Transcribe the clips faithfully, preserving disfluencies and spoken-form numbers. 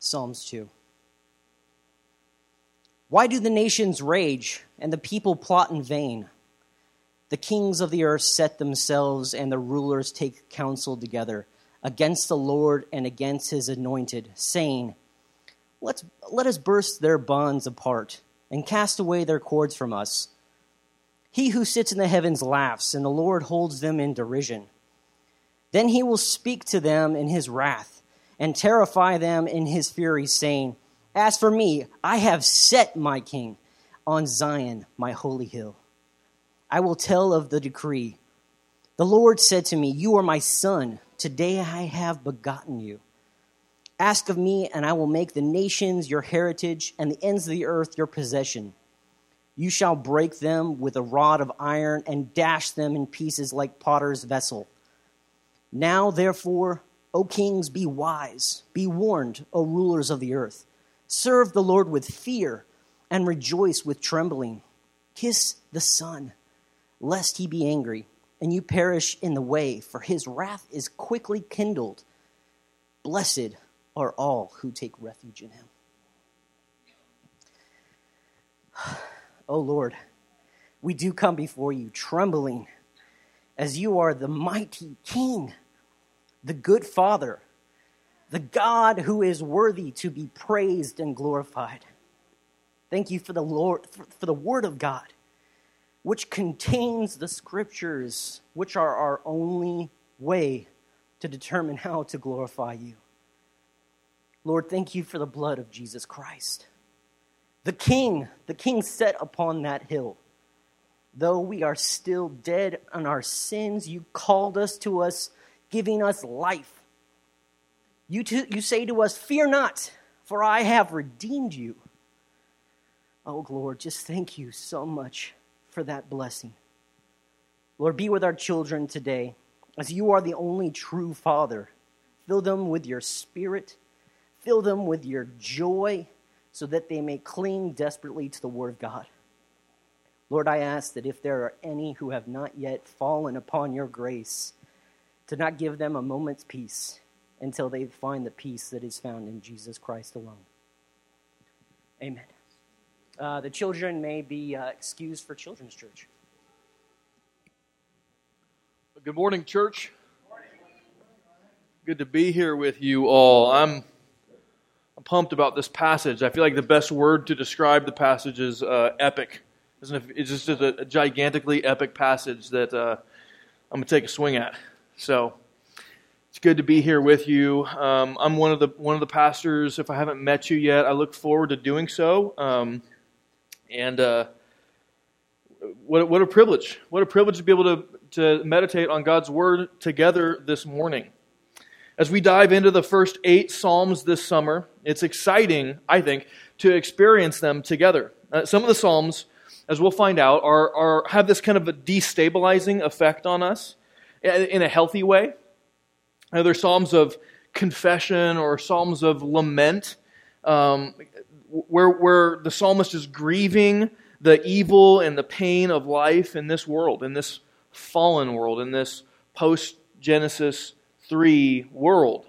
Psalms two. Why do the nations rage and the people plot in vain? The kings of the earth set themselves and the rulers take counsel together against the Lord and against his anointed, saying, Let's, let us burst their bonds apart and cast away their cords from us. He who sits in the heavens laughs, and the Lord holds them in derision. Then he will speak to them in his wrath and terrify them in his fury, saying, As for me, I have set my king on Zion, my holy hill. I will tell of the decree. The Lord said to me, You are my son. Today I have begotten you. Ask of me, and I will make the nations your heritage and the ends of the earth your possession. You shall break them with a rod of iron and dash them in pieces like potter's vessel. Now, therefore, O kings, be wise. Be warned, O rulers of the earth. Serve the Lord with fear and rejoice with trembling. Kiss the Son, lest he be angry, and you perish in the way, for his wrath is quickly kindled. Blessed are all who take refuge in him. O Lord, we do come before you trembling, as you are the mighty King, the good Father, the God who is worthy to be praised and glorified. Thank you for the Lord, for the Word of God, which contains the Scriptures, which are our only way to determine how to glorify you. Lord, thank you for the blood of Jesus Christ. The King, the King set upon that hill. Though we are still dead in our sins, you called us to us, giving us life. You, to, you say to us, Fear not, for I have redeemed you. Oh, Lord, just thank you so much for that blessing. Lord, be with our children today, as you are the only true Father. Fill them with your Spirit. Fill them with your joy, so that they may cling desperately to the Word of God. Lord, I ask that if there are any who have not yet fallen upon your grace, to not give them a moment's peace until they find the peace that is found in Jesus Christ alone. Amen. Uh, the children may be uh, excused for Children's Church. Good morning, church. Good to be here with you all. I'm, I'm pumped about this passage. I feel like the best word to describe the passage is uh, epic. Isn't it? It's just a, a gigantically epic passage that uh, I'm going to take a swing at. So it's good to be here with you. Um, I'm one of the one of the pastors. If I haven't met you yet, I look forward to doing so. Um, and uh, what what a privilege! What a privilege to be able to to meditate on God's Word together this morning. As we dive into the first eight Psalms this summer, it's exciting, I think, to experience them together. Uh, some of the Psalms, as we'll find out, are, are have this kind of a destabilizing effect on us in a healthy way. Uh, they're Psalms of confession or Psalms of lament, um, where, where the psalmist is grieving the evil and the pain of life in this world, in this fallen world, in this post-Genesis three world.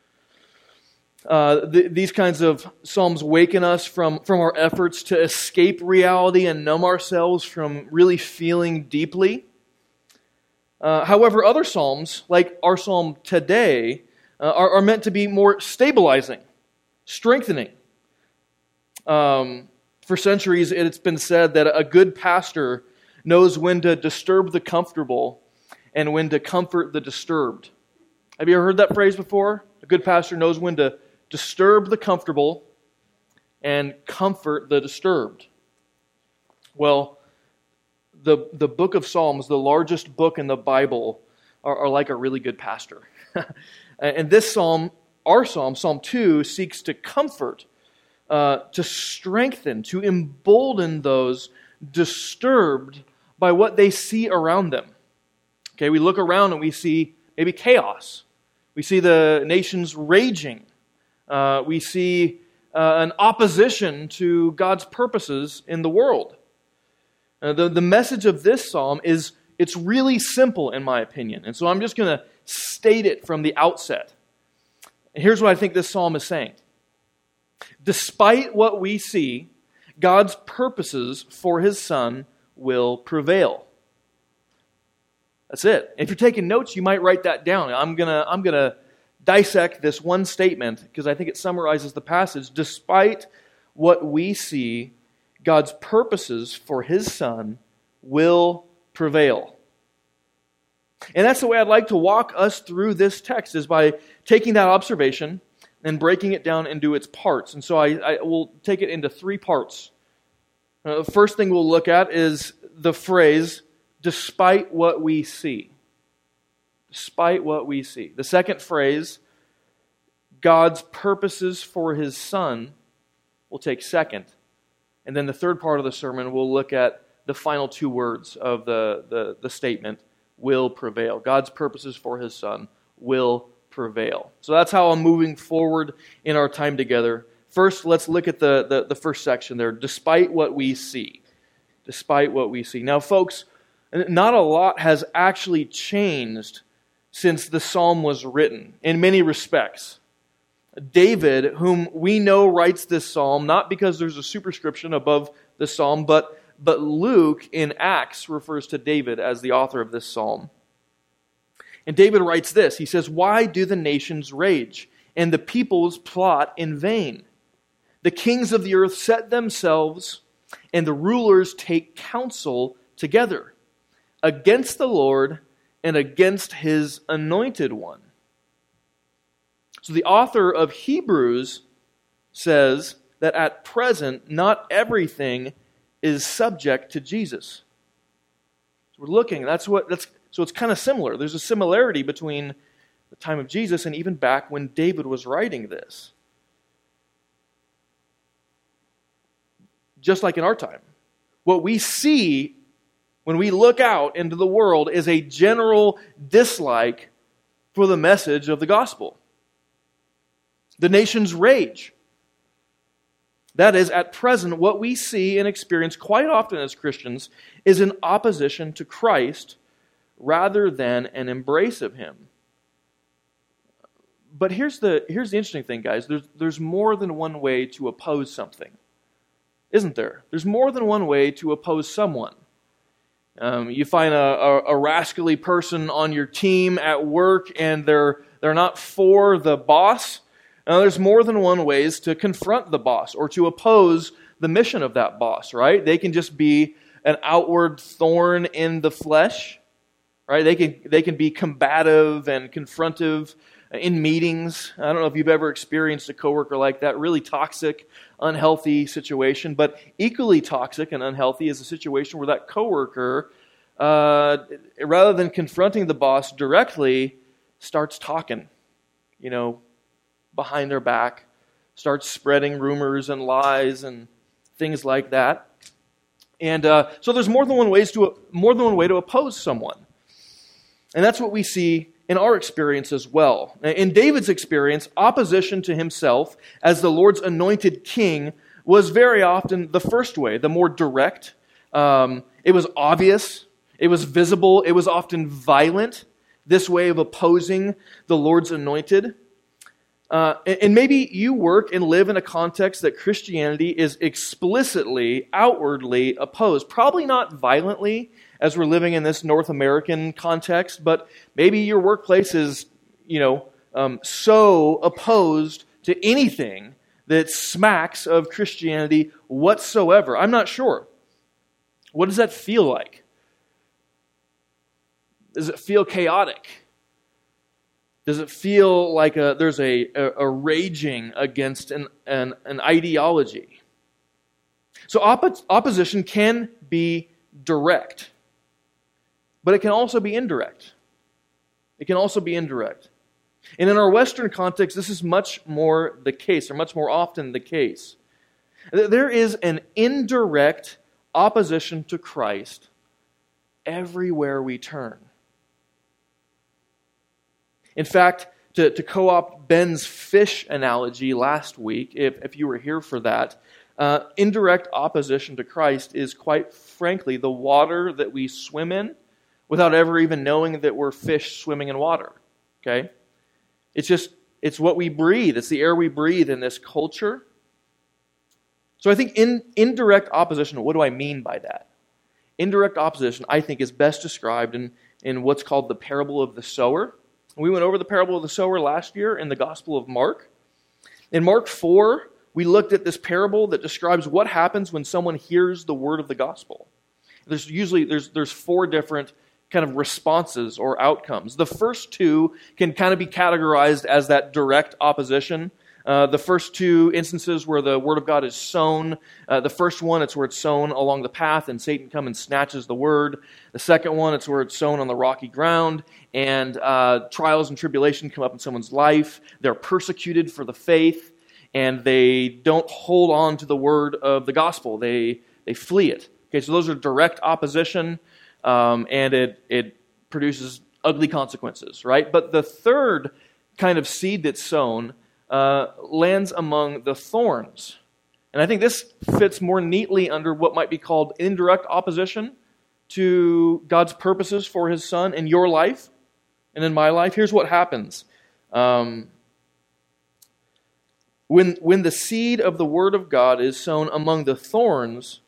Uh, th- these kinds of psalms waken us from, from our efforts to escape reality and numb ourselves from really feeling deeply. Uh, however, other psalms, like our psalm today, uh, are, are meant to be more stabilizing, strengthening. Um, for centuries, it's been said that a good pastor knows when to disturb the comfortable and when to comfort the disturbed. Have you ever heard that phrase before? A good pastor knows when to disturb the comfortable and comfort the disturbed. Well, the, the book of Psalms, the largest book in the Bible, are, are like a really good pastor. And this psalm, our psalm, Psalm two, seeks to comfort, uh, to strengthen, to embolden those disturbed by what they see around them. Okay, we look around and we see maybe chaos. We see the nations raging. Uh, we see uh, an opposition to God's purposes in the world. Uh, the, the message of this psalm is, it's really simple in my opinion. And so I'm just going to state it from the outset. And here's what I think this psalm is saying. Despite what we see, God's purposes for His Son will prevail. That's it. If you're taking notes, you might write that down. I'm gonna, I'm gonna dissect this one statement because I think it summarizes the passage. Despite what we see, God's purposes for His Son will prevail. And that's the way I'd like to walk us through this text, is by taking that observation and breaking it down into its parts. And so I, I will take it into three parts. Uh, the first thing we'll look at is the phrase, despite what we see. Despite what we see. The second phrase, God's purposes for His Son, will take second. And then the third part of the sermon, we'll look at the final two words of the, the, the statement, will prevail. God's purposes for His Son will prevail. So that's how I'm moving forward in our time together. First, let's look at the, the, the first section there, despite what we see. Despite what we see. Now, folks, not a lot has actually changed since the psalm was written, in many respects. David, whom we know writes this psalm, not because there's a superscription above the psalm, but, but Luke in Acts refers to David as the author of this psalm. And David writes this, he says, "Why do the nations rage, and the peoples plot in vain? The kings of the earth set themselves, and the rulers take counsel together against the Lord and against His anointed one." So the author of Hebrews says that at present, not everything is subject to Jesus. So we're looking, that's what, that's, so it's kind of similar. There's a similarity between the time of Jesus and even back when David was writing this. Just like in our time. What we see when we look out into the world is a general dislike for the message of the gospel. The nations rage. That is, at present, what we see and experience quite often as Christians is an opposition to Christ rather than an embrace of Him. But here's the, here's the interesting thing, guys. There's, there's more than one way to oppose something. Isn't there? There's more than one way to oppose someone. Um, you find a, a, a rascally person on your team at work and they're, they're not for the boss. Now, there's more than one ways to confront the boss or to oppose the mission of that boss, right? They can just be an outward thorn in the flesh, right? They can they can be combative and confrontive in meetings. I don't know if you've ever experienced a coworker like that, really toxic, unhealthy situation, but equally toxic and unhealthy is a situation where that coworker, uh, rather than confronting the boss directly, starts talking, you know, behind their back, starts spreading rumors and lies and things like that. And uh, so there's more than one ways to more than one way to oppose someone. And that's what we see in our experience as well. In David's experience, opposition to himself as the Lord's anointed king was very often the first way, the more direct. Um, it was obvious. It was visible. It was often violent, this way of opposing the Lord's anointed. Uh, and maybe you work and live in a context that Christianity is explicitly, outwardly opposed. Probably not violently, as we're living in this North American context, but maybe your workplace is, you know, um, so opposed to anything that smacks of Christianity whatsoever. I'm not sure. What does that feel like? Does it feel chaotic? Does it feel like a, there's a, a, a raging against an, an, an ideology? So oppo- opposition can be direct, but it can also be indirect. It can also be indirect. And in our Western context, this is much more the case, or much more often the case. There is an indirect opposition to Christ everywhere we turn. In fact, to, to co-opt Ben's fish analogy last week, if, if you were here for that, uh, indirect opposition to Christ is quite frankly the water that we swim in without ever even knowing that we're fish swimming in water. Okay? It's just, it's what we breathe. It's the air we breathe in this culture. So I think in indirect opposition, what do I mean by that? Indirect opposition, I think, is best described in, in what's called the parable of the sower. We went over the parable of the sower last year in the Gospel of Mark. In Mark four, we looked at this parable that describes what happens when someone hears the word of the gospel. There's usually there's there's four different kind of responses or outcomes. The first two can kind of be categorized as that direct opposition. Uh, the first two instances where the word of God is sown. Uh, the first one, it's where it's sown along the path and Satan comes and snatches the word. The second one, it's where it's sown on the rocky ground and uh, trials and tribulation come up in someone's life. They're persecuted for the faith and they don't hold on to the word of the gospel. They they flee it. Okay, so those are direct opposition um, and it it produces ugly consequences, right? But the third kind of seed that's sown Uh, lands among the thorns. And I think this fits more neatly under what might be called indirect opposition to God's purposes for His Son in your life and in my life. Here's what happens. Um, when, when the seed of the Word of God is sown among the thorns,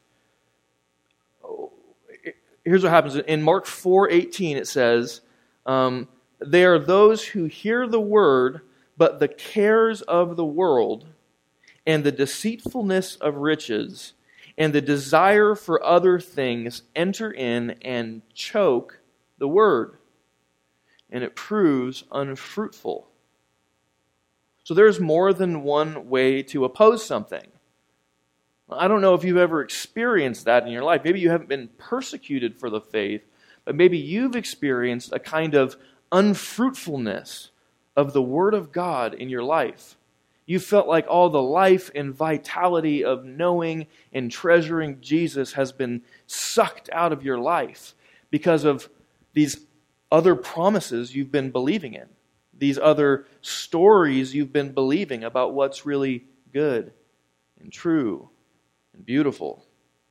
here's what happens. In Mark four eighteen it says, um, they are those who hear the Word, but the cares of the world and the deceitfulness of riches and the desire for other things enter in and choke the word, and it proves unfruitful. So there's more than one way to oppose something. I don't know if you've ever experienced that in your life. Maybe you haven't been persecuted for the faith, but maybe you've experienced a kind of unfruitfulness of the Word of God in your life. You felt like all the life and vitality of knowing and treasuring Jesus has been sucked out of your life because of these other promises you've been believing in, these other stories you've been believing about what's really good and true and beautiful.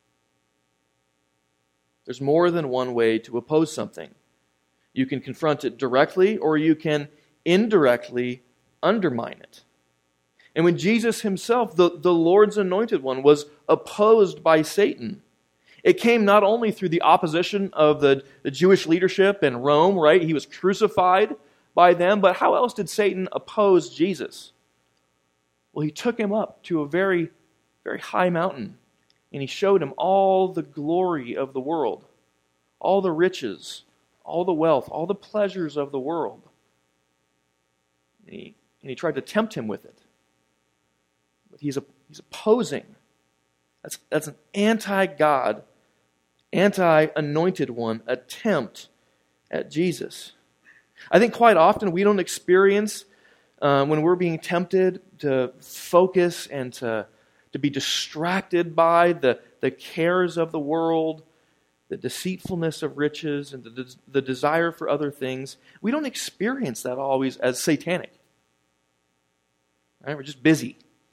There's more than one way to oppose something. You can confront it directly, or you can indirectly undermine it. And when Jesus himself, the, the Lord's anointed one, was opposed by Satan, it came not only through the opposition of the, the Jewish leadership in Rome, right? He was crucified by them, but how else did Satan oppose Jesus? Well, he took him up to a very, very high mountain, and he showed him all the glory of the world, all the riches, all the wealth, all the pleasures of the world. And he, and he tried to tempt him with it. But he's, a, he's opposing. That's, that's an anti-God, anti-anointed one attempt at Jesus. I think quite often we don't experience, uh, when we're being tempted to focus and to, to be distracted by the, the cares of the world, the deceitfulness of riches, and the, the desire for other things, we don't experience that always as satanic. Right? We're just busy.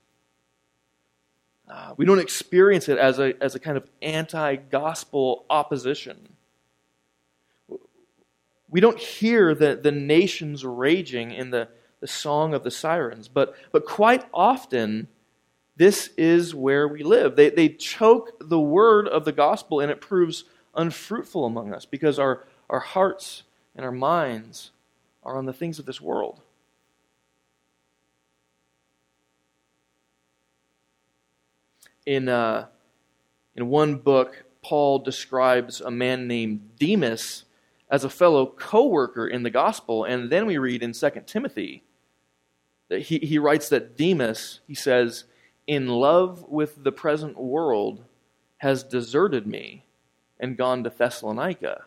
Uh, we don't experience it as a, as a kind of anti-gospel opposition. We don't hear the, the nations raging in the, the song of the sirens, but, but quite often, this is where we live. They, they choke the word of the gospel, and it proves unfruitful among us because our, our hearts and our minds are on the things of this world. In, uh, in one book, Paul describes a man named Demas as a fellow co-worker in the gospel, and then we read in Second Timothy that he, he writes that Demas, he says, in love with the present world, has deserted me and gone to Thessalonica.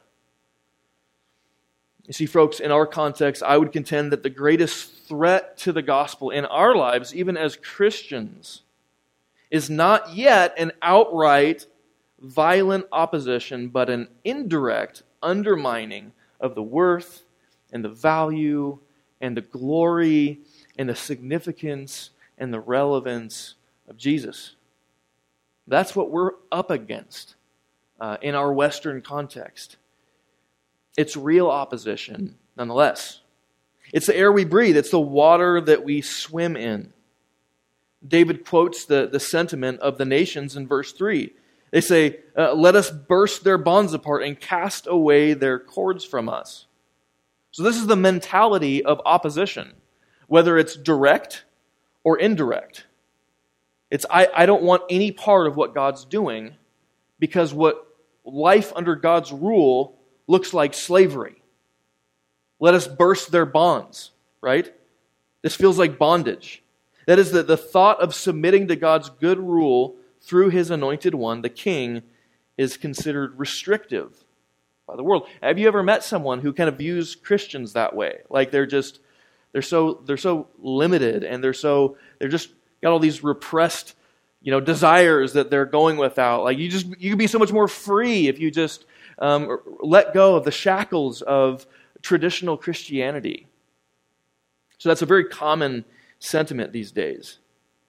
You see, folks, in our context, I would contend that the greatest threat to the gospel in our lives, even as Christians, is not yet an outright violent opposition, but an indirect undermining of the worth and the value and the glory and the significance and the relevance of Jesus. That's what we're up against uh, in our Western context. It's real opposition, nonetheless. It's the air we breathe. It's the water that we swim in. David quotes the, the sentiment of the nations in verse three. They say, uh, let us burst their bonds apart and cast away their cords from us. So this is the mentality of opposition, whether it's direct or indirect. It's, I, I don't want any part of what God's doing because what life under God's rule looks like slavery. Let us burst their bonds, right? This feels like bondage. That is, the, the thought of submitting to God's good rule through His anointed one, the king, is considered restrictive by the world. Have you ever met someone who kind of views Christians that way? Like they're just, they're so, they're so limited and they're so, they're just got all these repressed, you know, desires that they're going without. Like you just, you can be so much more free if you just um, let go of the shackles of traditional Christianity. So that's a very common sentiment these days.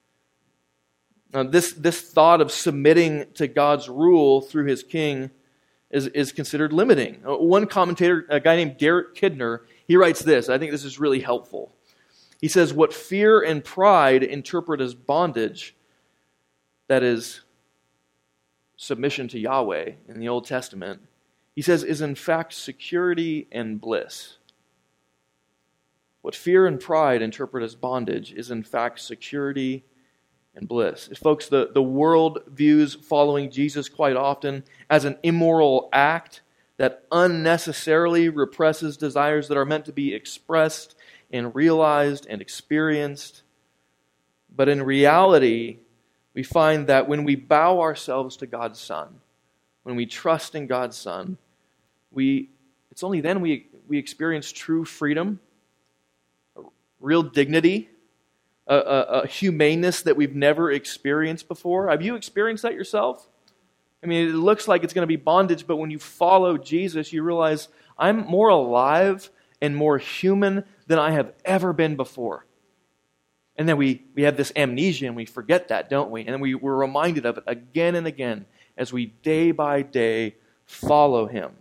Now, this, this thought of submitting to God's rule through His king is, is considered limiting. One commentator, a guy named Derek Kidner, he writes this. I think this is really helpful. He says, what fear and pride interpret as bondage, that is, submission to Yahweh in the Old Testament, he says, is in fact security and bliss. What fear and pride interpret as bondage is in fact security and bliss. Folks, the, the world views following Jesus quite often as an immoral act that unnecessarily represses desires that are meant to be expressed and realized and experienced. But in reality, we find that when we bow ourselves to God's Son, when we trust in God's Son, we it's only then we, we experience true freedom, real dignity, a, a, a humaneness that we've never experienced before. Have you experienced that yourself? I mean, it looks like it's going to be bondage, but when you follow Jesus, you realize I'm more alive and more human than I have ever been before. And then we, we have this amnesia and we forget that, don't we? And then we, we're reminded of it again and again as we day by day follow Him.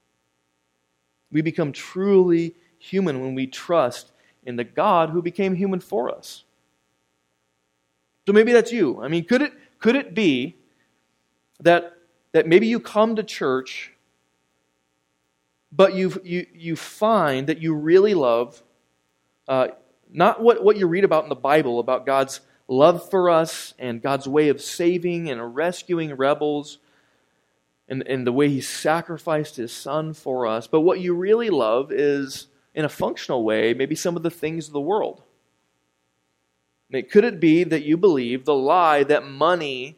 We become truly human when we trust in the God who became human for us. So maybe that's you. I mean, could it could it be that that maybe you come to church, but you you you find that you really love uh, not what, what you read about in the Bible about God's love for us and God's way of saving and rescuing rebels and, and the way He sacrificed His Son for us, but what you really love is, in a functional way, maybe some of the things of the world. I mean, could it be that you believe the lie that money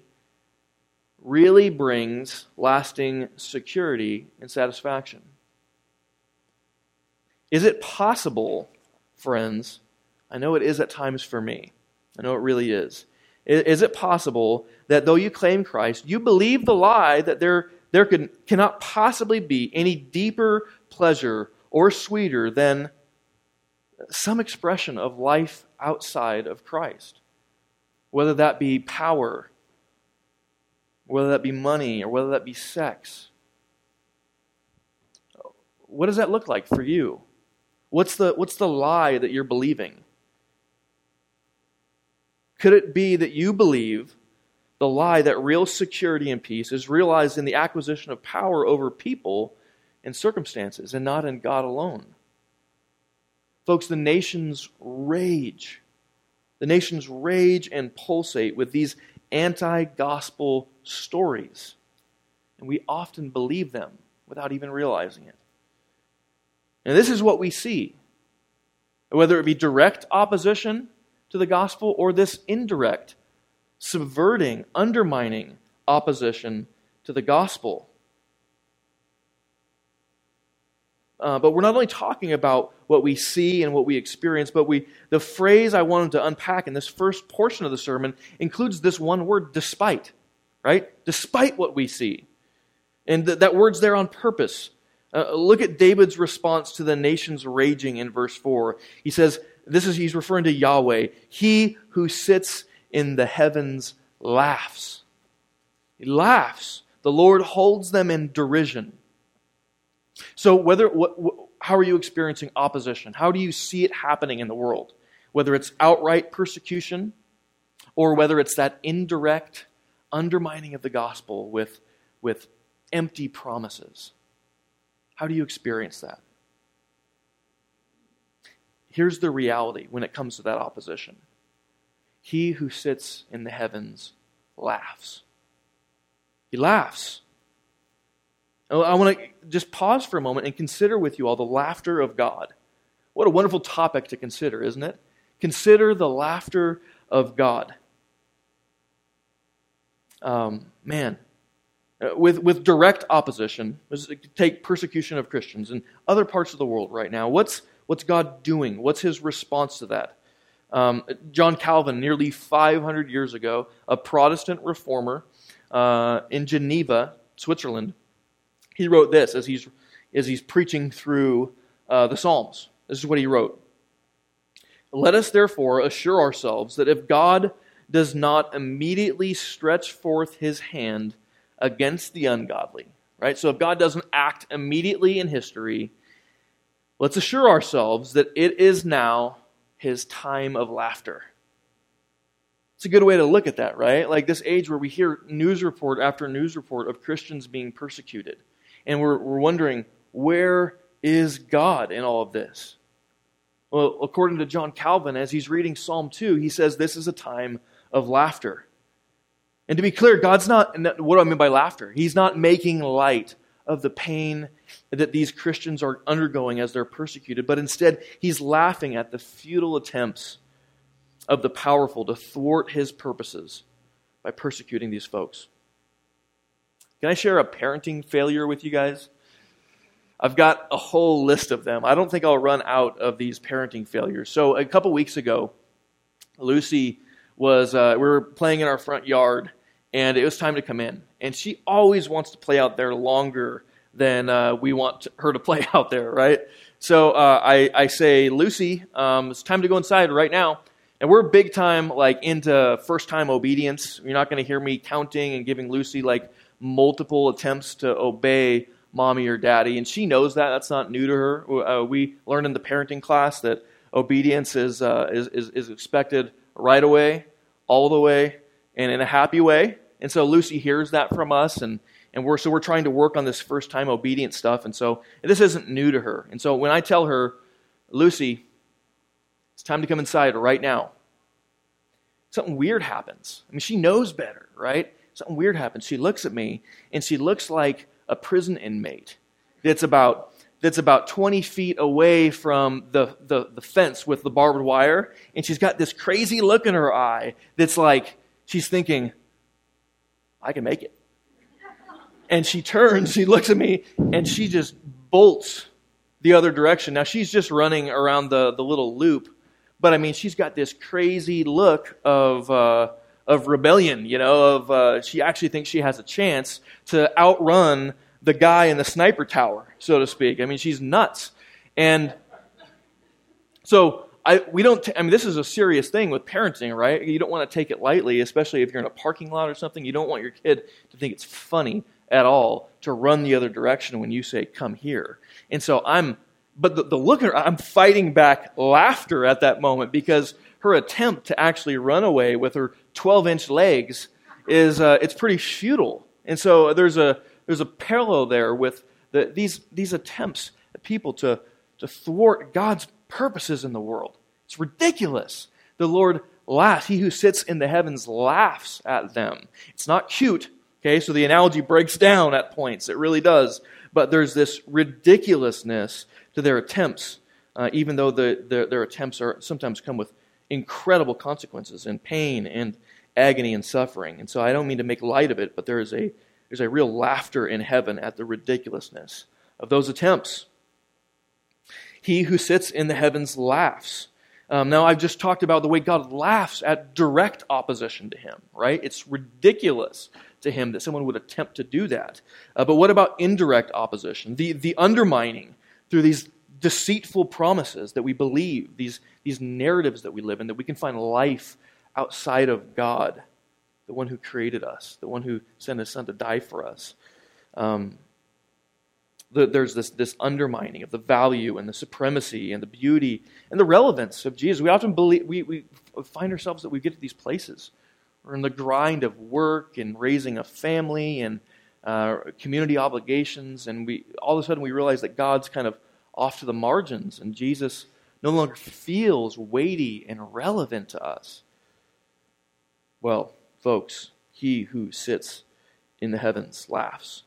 really brings lasting security and satisfaction? Is it possible, friends, I know it is at times for me, I know it really is, is it possible that though you claim Christ, you believe the lie that there, there can, cannot possibly be any deeper pleasure or sweeter than some expression of life outside of Christ? Whether that be power, whether that be money, or whether that be sex. What does that look like for you? What's the, what's the lie that you're believing? Could it be that you believe the lie that real security and peace is realized in the acquisition of power over people and circumstances, and not in God alone? Folks, the nations rage. The nations rage and pulsate with these anti-gospel stories. And we often believe them without even realizing it. And this is what we see. Whether it be direct opposition to the gospel or this indirect, subverting, undermining opposition to the gospel. Uh, but we're not only talking about what we see and what we experience, but we the phrase I wanted to unpack in this first portion of the sermon includes this one word, despite. Right? Despite what we see. And th- that word's there on purpose. Uh, look at David's response to the nations raging in verse four. He says, this is he's referring to Yahweh. He who sits in the heavens laughs. He laughs. The Lord holds them in derision. So whether what, what, how are you experiencing opposition? How do you see it happening in the world? Whether it's outright persecution, or whether it's that indirect undermining of the gospel with, with empty promises. How do you experience that? Here's the reality when it comes to that opposition. He who sits in the heavens laughs. He laughs. I want to just pause for a moment and consider with you all the laughter of God. What a wonderful topic to consider, isn't it? Consider the laughter of God. Um, man, with, with direct opposition, take persecution of Christians in other parts of the world right now. What's, what's God doing? What's his response to that? Um, John Calvin, nearly five hundred years ago, a Protestant reformer uh, in Geneva, Switzerland, he wrote this as he's, as he's preaching through uh, the Psalms. This is what he wrote. Let us therefore assure ourselves that if God does not immediately stretch forth his hand against the ungodly, right? So if God doesn't act immediately in history, let's assure ourselves that it is now his time of laughter. It's a good way to look at that, right? Like this age where we hear news report after news report of Christians being persecuted. And we're, we're wondering, where is God in all of this? Well, according to John Calvin, as he's reading Psalm two, he says this is a time of laughter. And to be clear, God's not, what do I mean by laughter? He's not making light of the pain that these Christians are undergoing as they're persecuted, but instead he's laughing at the futile attempts of the powerful to thwart his purposes by persecuting these folks. Can I share a parenting failure with you guys? I've got a whole list of them. I don't think I'll run out of these parenting failures. So a couple weeks ago, Lucy was, uh, we were playing in our front yard, and it was time to come in. And she always wants to play out there longer than uh, we want to, her to play out there, right? So uh, I, I say, Lucy, um, it's time to go inside right now. And we're big time like into first time obedience. You're not going to hear me counting and giving Lucy like multiple attempts to obey mommy or daddy. And she knows that. That's not new to her. Uh, we learned in the parenting class that obedience is, uh, is, is, is expected right away, all the way, and in a happy way. And so Lucy hears that from us, and, and we're so we're trying to work on this first time obedience stuff. And so and this isn't new to her. And so when I tell her, Lucy, it's time to come inside right now, something weird happens. I mean, she knows better, right? Something weird happens. She looks at me, and she looks like a prison inmate that's about that's about twenty feet away from the, the, the fence with the barbed wire, and she's got this crazy look in her eye that's like, she's thinking, I can make it. And she turns, she looks at me, and she just bolts the other direction. Now, she's just running around the, the little loop, but I mean, she's got this crazy look of uh, of rebellion, you know, of uh, she actually thinks she has a chance to outrun the guy in the sniper tower, so to speak. I mean, she's nuts. And so I we don't, t- I mean, this is a serious thing with parenting, right? You don't want to take it lightly, especially if you're in a parking lot or something. You don't want your kid to think it's funny at all to run the other direction when you say, come here. And so I'm, but the, the look at her, I'm fighting back laughter at that moment because her attempt to actually run away with her twelve-inch legs is, uh, it's pretty futile. And so there's a, there's a parallel there with the, these, these attempts at people to, to thwart God's purposes in the world. It's ridiculous. The Lord laughs. He who sits in the heavens laughs at them. It's not cute, okay? So the analogy breaks down at points. It really does. But there's this ridiculousness to their attempts, uh, even though the, the, their attempts are sometimes come with incredible consequences and pain and agony and suffering. And so I don't mean to make light of it, but there is a there's a real laughter in heaven at the ridiculousness of those attempts. He who sits in the heavens laughs. Um, now, I've just talked about the way God laughs at direct opposition to him, right? It's ridiculous to him that someone would attempt to do that. Uh, but what about indirect opposition? The, the undermining through these deceitful promises that we believe, these, these narratives that we live in, that we can find life outside of God, the one who created us, the one who sent his son to die for us. Um, the, there's this, this undermining of the value and the supremacy and the beauty and the relevance of Jesus. We often believe we, we find ourselves that we get to these places We're in the grind of work and raising a family and uh, community obligations, and we all of a sudden we realize that God's kind of off to the margins, and Jesus no longer feels weighty and relevant to us. Well, folks, he who sits in the heavens laughs.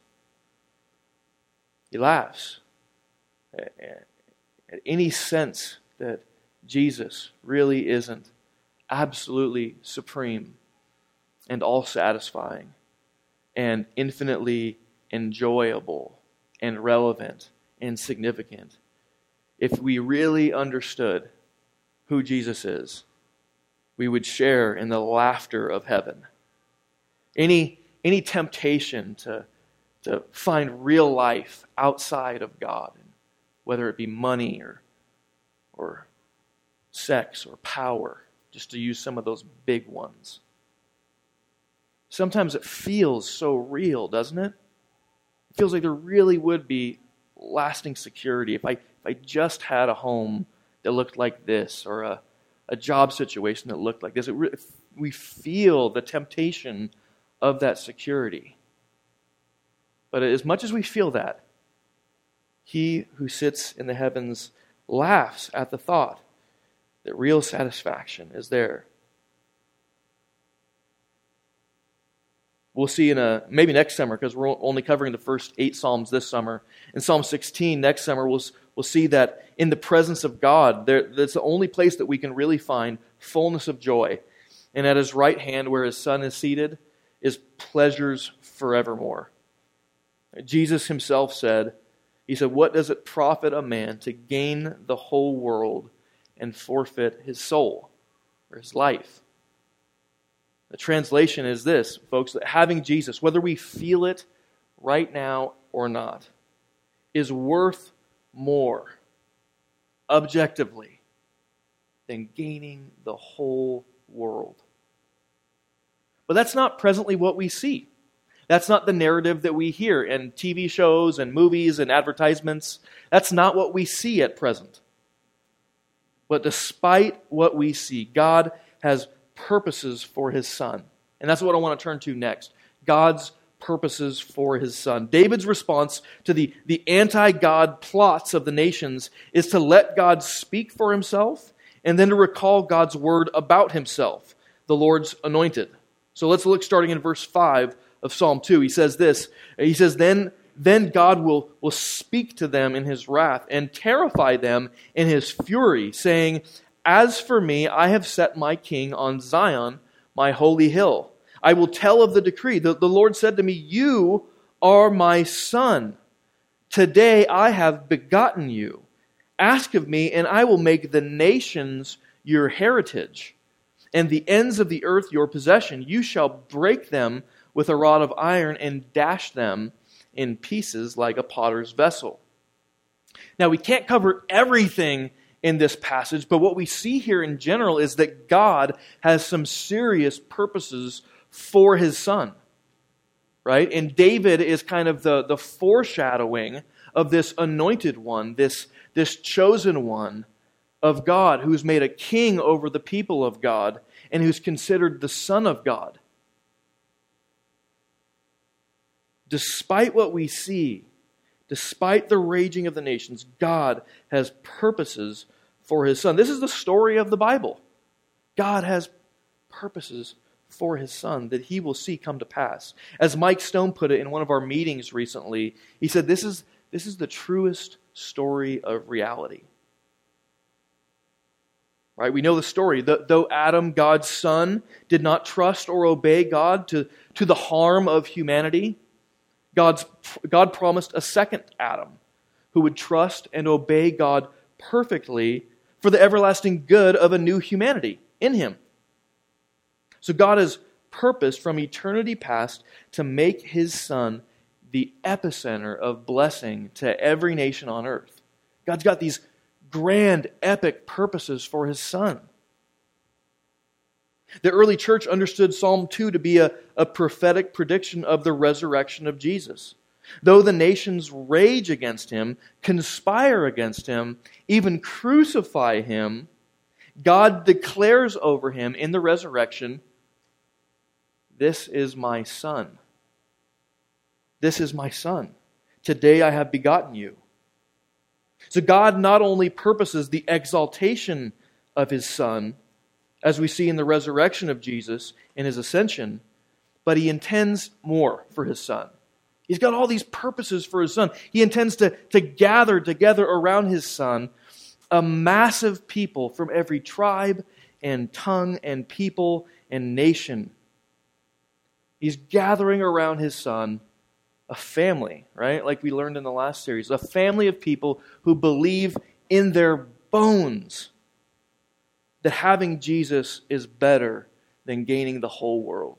He laughs at, at any sense that Jesus really isn't absolutely supreme and all-satisfying and infinitely enjoyable and relevant and significant. If we really understood who Jesus is, we would share in the laughter of heaven. Any, any temptation to, to find real life outside of God, whether it be money or, or sex or power, just to use some of those big ones. Sometimes it feels so real, doesn't it? It feels like there really would be lasting security if I, if I just had a home that looked like this, or a, a job situation that looked like this. It re- we feel the temptation of that security. But as much as we feel that, he who sits in the heavens laughs at the thought that real satisfaction is there. We'll see in a maybe next summer, because we're only covering the first eight Psalms this summer. In Psalm sixteen next summer, we'll, we'll see that in the presence of God, there, that's the only place that we can really find fullness of joy. And at his right hand, where his Son is seated, is pleasures forevermore. Jesus himself said, he said, "What does it profit a man to gain the whole world and forfeit his soul," or his life? The translation is this, folks, that having Jesus, whether we feel it right now or not, is worth more, objectively, than gaining the whole world. But that's not presently what we see. That's not the narrative that we hear in T V shows and movies and advertisements. That's not what we see at present. But despite what we see, God has purposes for his Son. And that's what I want to turn to next. God's purposes for his Son. David's response to the, the anti-God plots of the nations is to let God speak for himself and then to recall God's word about himself, the Lord's anointed. So let's look starting in verse five of Psalm two. He says this, he says, Then Then God will, will speak to them in his wrath and terrify them in his fury, saying, "As for me, I have set my king on Zion, my holy hill. I will tell of the decree. The, the Lord said to me, 'You are my son. Today I have begotten you. Ask of me, and I will make the nations your heritage, and the ends of the earth your possession. You shall break them with a rod of iron and dash them in pieces like a potter's vessel.'" Now, we can't cover everything in this passage, but what we see here in general is that God has some serious purposes for his Son, right? And David is kind of the, the foreshadowing of this anointed one, this, this chosen one of God, who's made a king over the people of God and who's considered the Son of God. Despite what we see, despite the raging of the nations, God has purposes for his Son. This is the story of the Bible. God has purposes for his Son that he will see come to pass. As Mike Stone put it in one of our meetings recently, he said, this is, this is the truest story of reality. Right? We know the story. Though Adam, God's son, did not trust or obey God to, to the harm of humanity, God's, God promised a second Adam who would trust and obey God perfectly for the everlasting good of a new humanity in him. So God has purposed from eternity past to make his Son the epicenter of blessing to every nation on earth. God's got these grand, epic purposes for his Son. The early church understood Psalm two to be a, a prophetic prediction of the resurrection of Jesus. Though the nations rage against him, conspire against him, even crucify him, God declares over him in the resurrection "This is my son. This is my son. Today I have begotten you." So God not only purposes the exaltation of his Son, as we see in the resurrection of Jesus and his ascension, but he intends more for his Son. He's got all these purposes for his Son. He intends to, to gather together around his Son a massive people from every tribe and tongue and people and nation. He's gathering around his Son a family, right? Like we learned in the last series, a family of people who believe in their bones that having Jesus is better than gaining the whole world.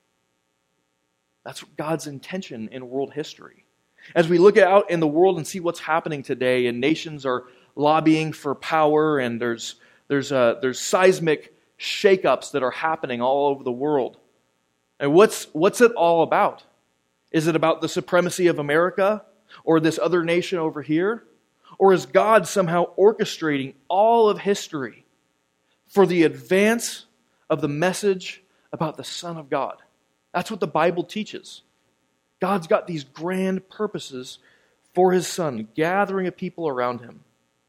That's God's intention in world history. As we look out in the world and see what's happening today, and nations are lobbying for power, and there's there's uh, there's seismic shakeups that are happening all over the world. And what's what's it all about? Is it about the supremacy of America or this other nation over here? Or is God somehow orchestrating all of history for the advance of the message about the Son of God? That's what the Bible teaches. God's got these grand purposes for his Son, gathering a people around him.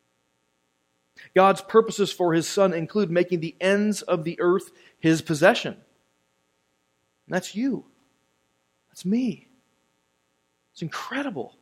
God's purposes for his Son include making the ends of the earth his possession. And that's you. That's me. It's incredible.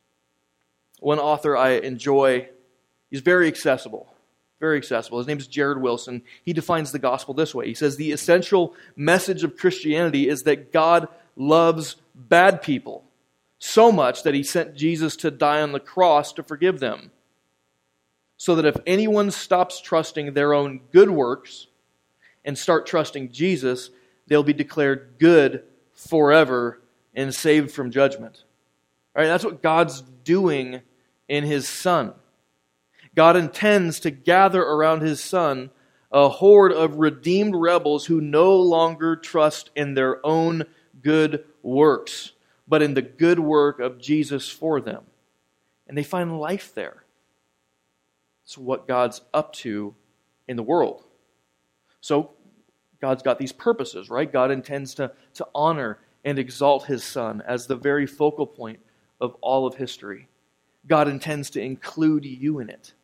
One author I enjoy, he's very accessible. Very accessible. His name is Jared Wilson. He defines the gospel this way. He says, the essential message of Christianity is that God loves bad people so much that he sent Jesus to die on the cross to forgive them. So that if anyone stops trusting their own good works and start trusting Jesus, they'll be declared good forever and saved from judgment. All right, that's what God's doing in his Son. God intends to gather around his Son a horde of redeemed rebels who no longer trust in their own good works, but in the good work of Jesus for them. And they find life there. It's what God's up to in the world. So God's got these purposes, right? God intends to, to honor and exalt his Son as the very focal point of all of history. God intends to include you in it.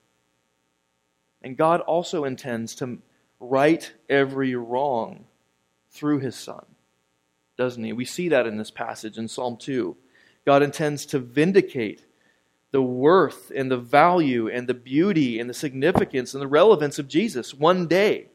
And God also intends to right every wrong through his Son, doesn't he? We see that in this passage in Psalm two. God intends to vindicate the worth and the value and the beauty and the significance and the relevance of Jesus one day.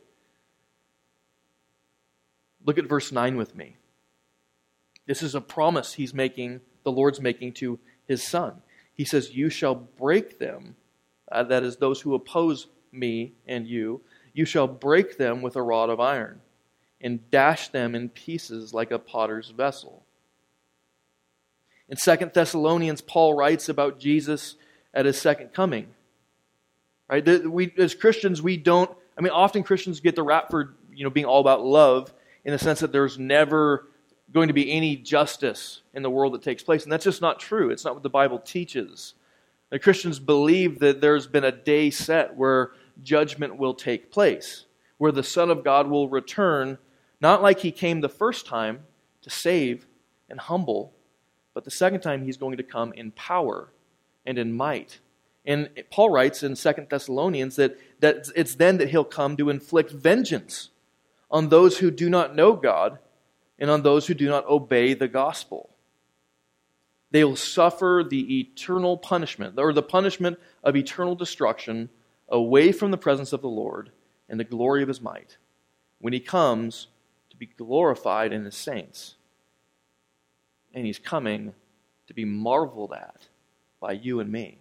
Look at verse nine with me. This is a promise he's making, the Lord's making to his Son. He says, "You shall break them," uh, that is, those who oppose me and you, "you shall break them with a rod of iron, and dash them in pieces like a potter's vessel." In Second Thessalonians, Paul writes about Jesus at his second coming. Right? We, as Christians, we don't, I mean, often Christians get the rap for, you know, being all about love in the sense that there's never going to be any justice in the world that takes place. And that's just not true. It's not what the Bible teaches. The Christians believe that there's been a day set where judgment will take place, where the Son of God will return, not like he came the first time to save and humble, but the second time he's going to come in power and in might. And Paul writes in Second Thessalonians that, that it's then that he'll come to inflict vengeance on those who do not know God and on those who do not obey the gospel. They will suffer the eternal punishment, or the punishment of eternal destruction, away from the presence of the Lord and the glory of his might, when he comes to be glorified in his saints. And he's coming to be marveled at by you and me.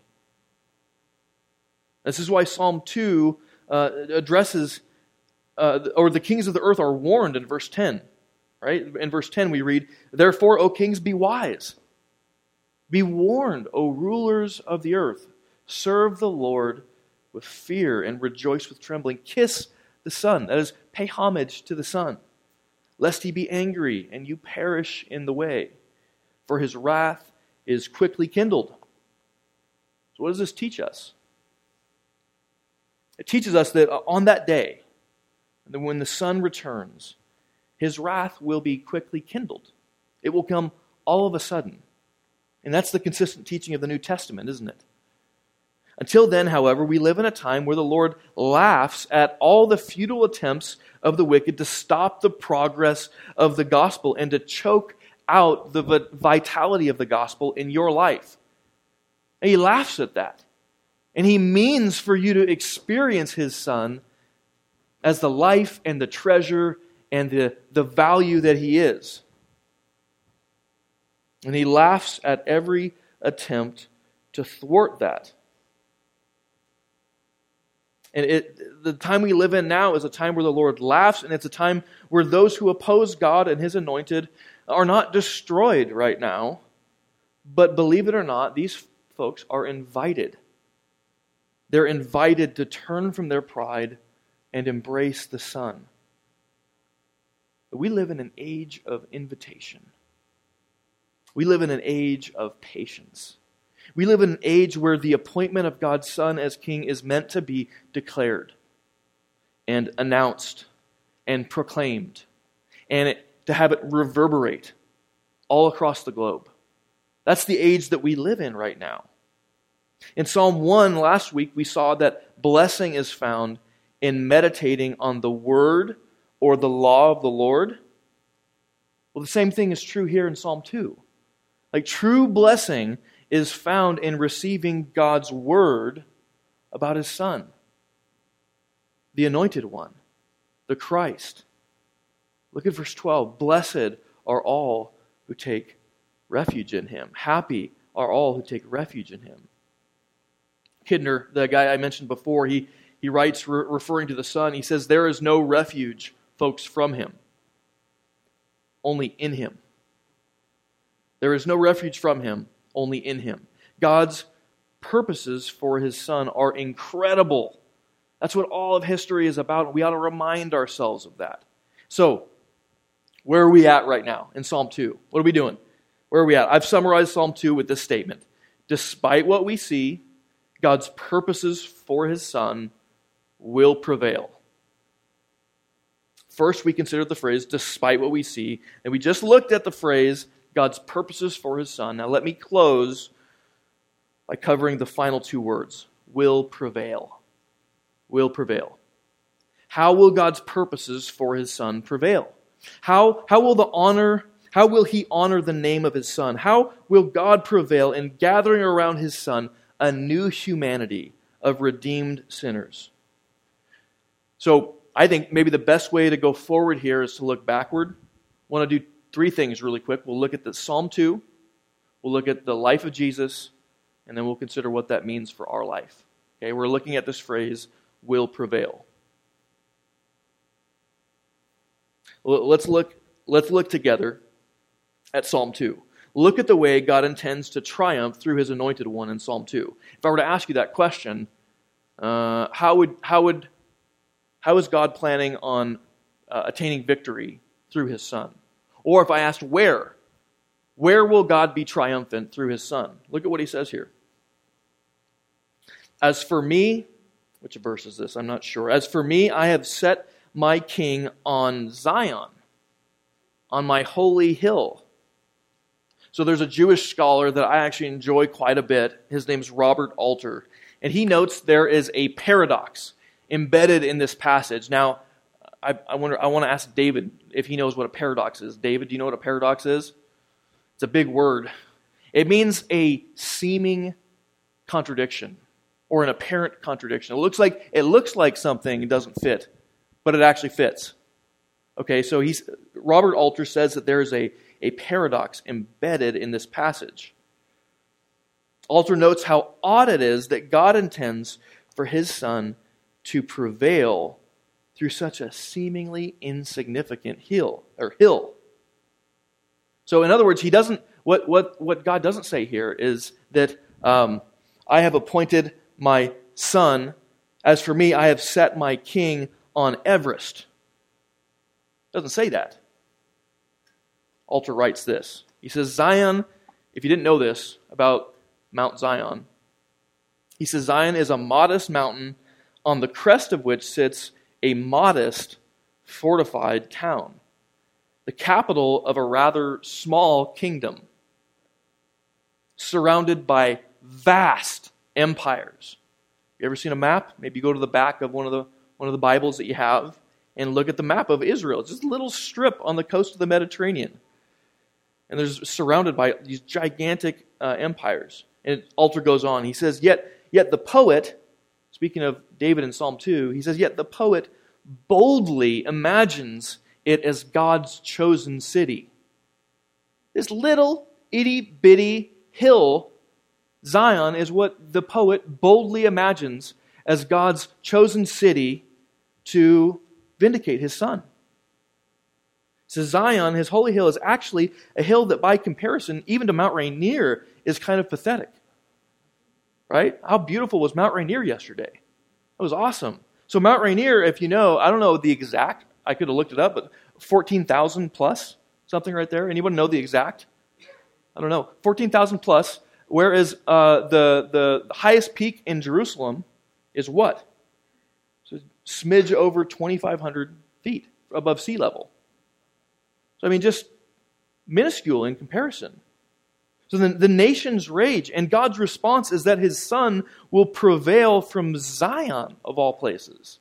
This is why Psalm two uh, addresses, uh, or the kings of the earth are warned in verse ten. Right? In verse ten we read, "Therefore, O kings, be wise. Be warned, O rulers of the earth. Serve the Lord with fear and rejoice with trembling. Kiss the Son," that is, pay homage to the Son, "lest he be angry and you perish in the way. For his wrath is quickly kindled." So what does this teach us? It teaches us that on that day, when the Son returns, his wrath will be quickly kindled. It will come all of a sudden. And that's the consistent teaching of the New Testament, isn't it? Until then, however, we live in a time where the Lord laughs at all the futile attempts of the wicked to stop the progress of the gospel and to choke out the vitality of the gospel in your life. And he laughs at that. And he means for you to experience his Son as the life and the treasure and the, the value that he is. And he laughs at every attempt to thwart that. And it, the time we live in now is a time where the Lord laughs, and it's a time where those who oppose God and his anointed are not destroyed right now. But believe it or not, these folks are invited. They're invited to turn from their pride and embrace the Son. But we live in an age of invitation. We live in an age of patience. We live in an age where the appointment of God's Son as King is meant to be declared and announced and proclaimed, and it, to have it reverberate all across the globe. That's the age that we live in right now. In Psalm one last week, we saw that blessing is found in meditating on the word or the law of the Lord. Well, the same thing is true here in Psalm two. Like, true blessing is found in receiving God's word about his Son, the anointed one, the Christ. Look at verse twelve. Blessed are all who take refuge in him. Happy are all who take refuge in him. Kidner, the guy I mentioned before, he, he writes, re- referring to the Son, he says, there is no refuge, folks, from him. Only in him. There is no refuge from him, only in him. God's purposes for his Son are incredible. That's what all of history is about. We ought to remind ourselves of that. So, where are we at right now in Psalm two? What are we doing? Where are we at? I've summarized Psalm two with this statement. Despite what we see, God's purposes for his Son will prevail. First, we considered the phrase, despite what we see, and we just looked at the phrase, God's purposes for his Son. Now let me close by covering the final two words. Will prevail. Will prevail. How will God's purposes for his Son prevail? How, how will the honor, how will he honor the name of his Son? How will God prevail in gathering around his Son a new humanity of redeemed sinners? So I think maybe the best way to go forward here is to look backward. I want to do three things really quick. We'll look at the Psalm two, we'll look at the life of Jesus, and then we'll consider what that means for our life. Okay, we're looking at this phrase, will prevail. Let's look, let's look together at Psalm two. Look at the way God intends to triumph through his anointed one in Psalm two. If I were to ask you that question, uh, how would how would how is God planning on uh, attaining victory through his Son? Or if I asked where, where will God be triumphant through his Son? Look at what he says here. As for me, which verse is this? I'm not sure. As for me, I have set my king on Zion, on my holy hill. So there's a Jewish scholar that I actually enjoy quite a bit. His name's Robert Alter. And he notes there is a paradox embedded in this passage. Now, I, I wonder. I want to ask David if he knows what a paradox is. David, do you know what a paradox is? It's a big word. It means a seeming contradiction or an apparent contradiction. It looks like it looks like something doesn't fit, but it actually fits. Okay, so he's Robert Alter says that there is a, a paradox embedded in this passage. Alter notes how odd it is that God intends for his Son to prevail through such a seemingly insignificant hill or hill. So in other words, he doesn't what what what God doesn't say here is that um, I have appointed my Son. As for me, I have set my king on Everest. Doesn't say that. Alter writes this. He says, Zion, if you didn't know this about Mount Zion, he says Zion is a modest mountain on the crest of which sits a modest, fortified town. the capital of a rather small kingdom, surrounded by vast empires. You ever seen a map? Maybe go to the back of one of the one of the Bibles that you have and look at the map of Israel. It's just a little strip on the coast of the Mediterranean. And there's surrounded by these gigantic uh, empires. And Alter goes on. He says, yet, yet the poet, speaking of David in Psalm two, he says, yet the poet boldly imagines it as God's chosen city. This little itty-bitty hill, Zion, is what the poet boldly imagines as God's chosen city to vindicate his son. So Zion, his holy hill, is actually a hill that by comparison, even to Mount Rainier, is kind of pathetic. Right? How beautiful was Mount Rainier yesterday? It was awesome. So Mount Rainier, if you know, I don't know the exact, I could have looked it up, but fourteen thousand plus, something right there. Anyone know the exact? I don't know. fourteen thousand plus, whereas uh, the, the highest peak in Jerusalem is what? So smidge over twenty-five hundred feet above sea level. So, I mean, just minuscule in comparison. So the, the nations rage, and God's response is that his son will prevail from Zion, of all places.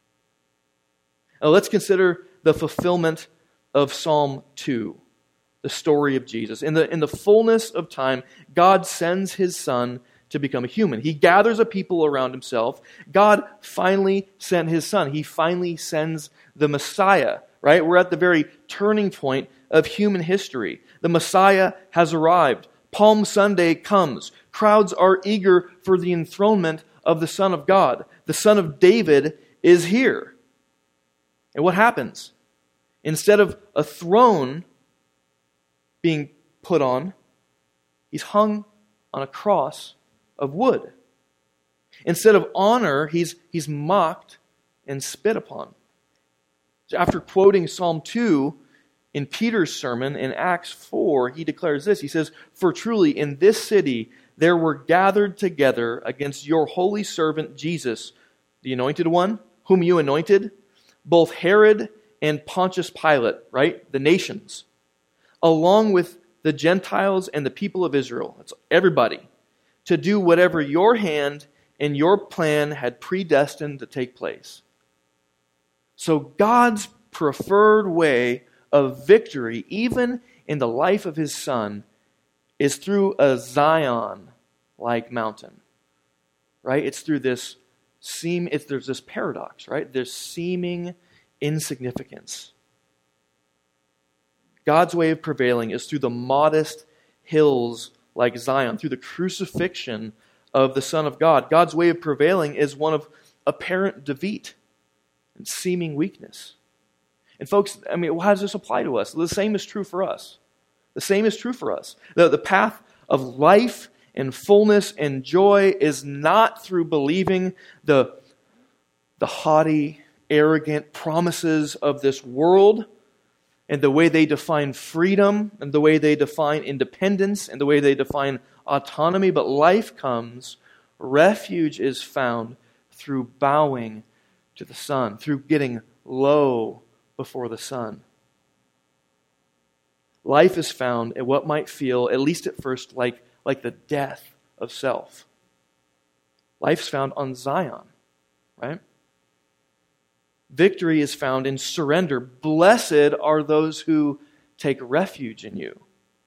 Now, let's consider the fulfillment of Psalm two, the story of Jesus. In the, in the fullness of time, God sends his son to become a human. He gathers a people around himself. God finally sent his son. He finally sends the Messiah, right? We're at the very turning point of human history. The Messiah has arrived. Palm Sunday comes. Crowds are eager for the enthronement of the Son of God. The Son of David is here. And what happens? Instead of a throne being put on, he's hung on a cross of wood. Instead of honor, he's, he's mocked and spit upon. So after quoting Psalm two in Peter's sermon in Acts four, he declares this. He says, "For truly in this city there were gathered together against your holy servant Jesus, the anointed one, whom you anointed, both Herod and Pontius Pilate," right? The nations, "along with the Gentiles and the people of Israel," that's everybody, "to do whatever your hand and your plan had predestined to take place." So God's preferred way of victory, even in the life of his son, is through a Zion-like mountain. Right? It's through this seem. It's there's this paradox, right? There's seeming insignificance. God's way of prevailing is through the modest hills like Zion, through the crucifixion of the Son of God. God's way of prevailing is one of apparent defeat and seeming weakness. And folks, I mean, how does this apply to us? The same is true for us. The same is true for us. The, the path of life and fullness and joy is not through believing the, the haughty, arrogant promises of this world and the way they define freedom and the way they define independence and the way they define autonomy. But life comes, refuge is found through bowing to the Son, through getting low before the Son. Life is found in what might feel, at least at first, like, like the death of self. Life's found on Zion, right? Victory is found in surrender. Blessed are those who take refuge in you,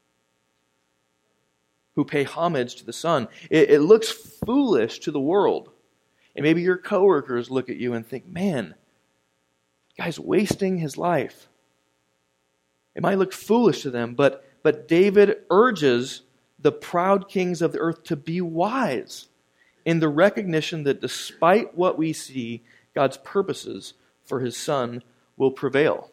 who pay homage to the Son. It, it looks foolish to the world. And maybe your coworkers look at you and think, man, guy's wasting his life. It might look foolish to them, but, but David urges the proud kings of the earth to be wise in the recognition that despite what we see, God's purposes for his Son will prevail.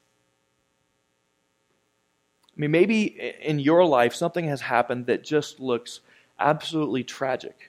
I mean, maybe in your life something has happened that just looks absolutely tragic.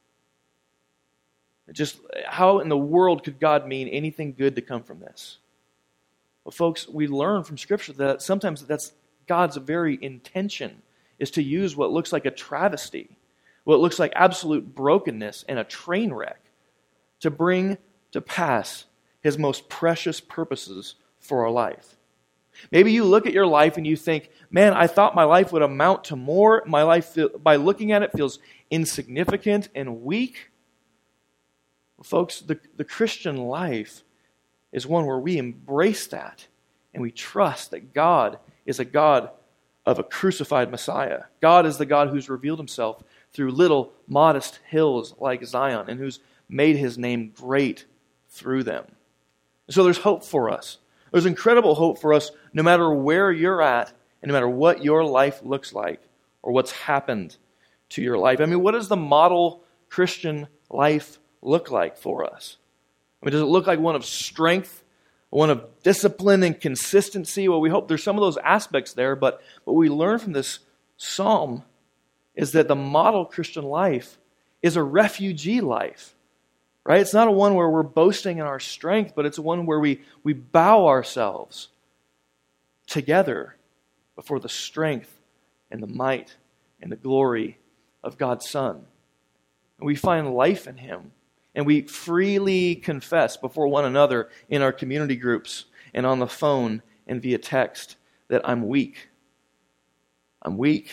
It just, how in the world could God mean anything good to come from this? Well, folks, we learn from Scripture that sometimes that's God's very intention, is to use what looks like a travesty, what looks like absolute brokenness and a train wreck, to bring to pass his most precious purposes for our life. Maybe you look at your life and you think, man, I thought my life would amount to more. My life, feel, by looking at it, feels insignificant and weak. Well, folks, the, the Christian life is one where we embrace that and we trust that God is a God of a crucified Messiah. God is the God who's revealed himself through little modest hills like Zion and who's made his name great through them. So there's hope for us. There's incredible hope for us no matter where you're at and no matter what your life looks like or what's happened to your life. I mean, what does the model Christian life look like for us? I mean, does it look like one of strength, one of discipline and consistency? Well, we hope there's some of those aspects there, but what we learn from this psalm is that the model Christian life is a refugee life, right? It's not a one where we're boasting in our strength, but it's a one where we, we bow ourselves together before the strength and the might and the glory of God's Son. And we find life in him. And we freely confess before one another in our community groups and on the phone and via text that I'm weak. I'm weak.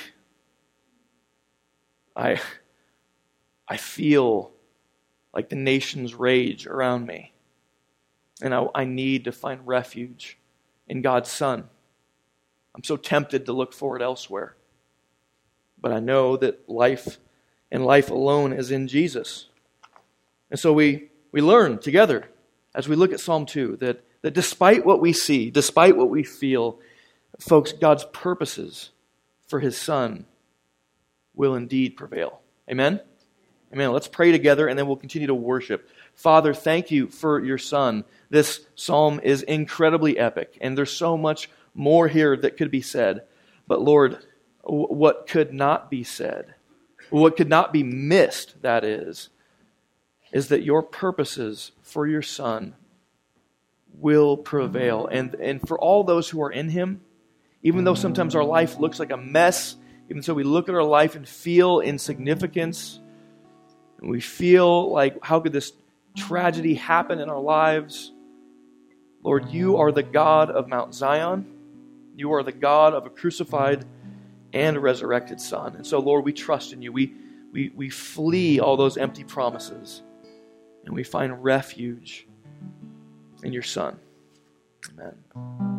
I, I feel like the nations rage around me. And I, I need to find refuge in God's Son. I'm so tempted to look for it elsewhere. But I know that life and life alone is in Jesus. And so we, we learn together as we look at Psalm two that, that despite what we see, despite what we feel, folks, God's purposes for his Son will indeed prevail. Amen? Amen. Let's pray together and then we'll continue to worship. Father, thank you for your Son. This psalm is incredibly epic and there's so much more here that could be said. But Lord, what could not be said, what could not be missed, that is, is that your purposes for your Son will prevail. And, and for all those who are in him, even though sometimes our life looks like a mess, even so we look at our life and feel insignificance, and we feel like, how could this tragedy happen in our lives? Lord, you are the God of Mount Zion. You are the God of a crucified and resurrected Son. And so, Lord, we trust in you. We, we, we flee all those empty promises. And we find refuge in your Son. Amen.